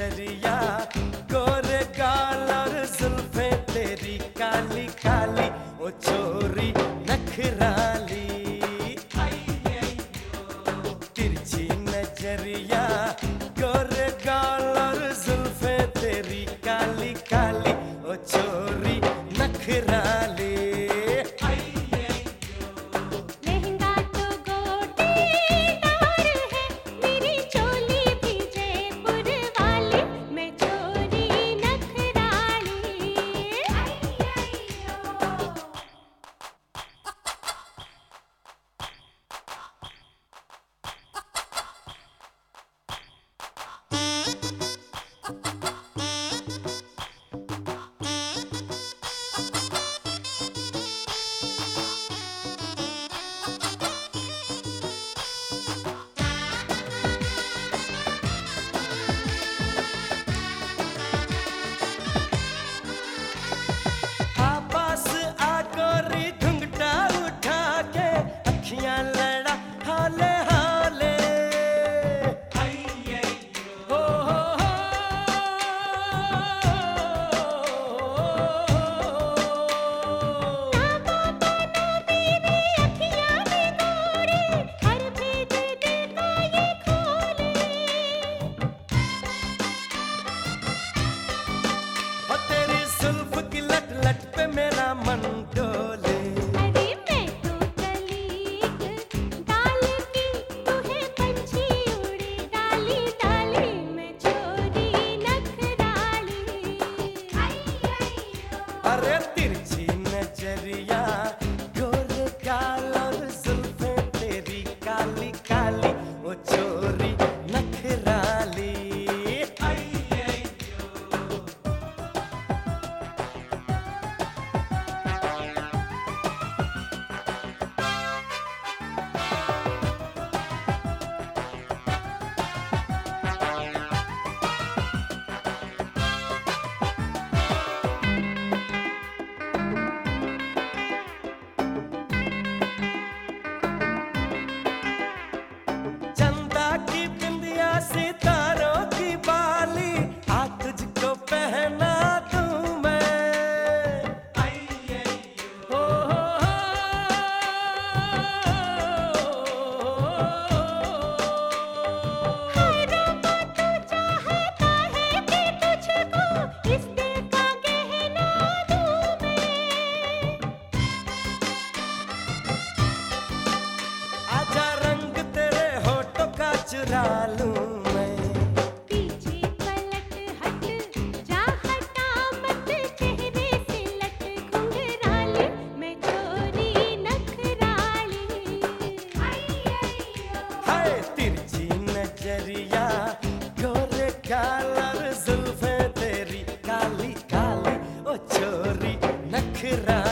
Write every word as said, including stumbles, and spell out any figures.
नजरिया, गोरे गाल और जुल्फे तेरी काली काली, ओ छोरी नखराली। तिरछी नजरिया, गोरे गाल और जुल्फे तेरी काली काली, ओ छोरी नखराली। लड़ा हाले हाले, हो हो हो, ना पापा ना मेरी अखियां में गोरे, हर भेद दिल का ये खोले। हो तेरी जुल्फ की लट लट पे मेरा मन डोले। अरे तिरछी नजरिया, गोरे गाल और जुल्फे तेरी काली काली, ओ छोरी नखराली। सितारों की बाली, आज तुझको पहना दूं मैं। हो हो हो, हर रोमा तू चाहता है कि तुझको इस दिल का गहना दूं मैं। आजा रंग तेरे होठों का चुरा लूं। तिरछी नजरिया, गोरे गाल और जुल्फे तेरी काली काली, ओ छोरी नखरा।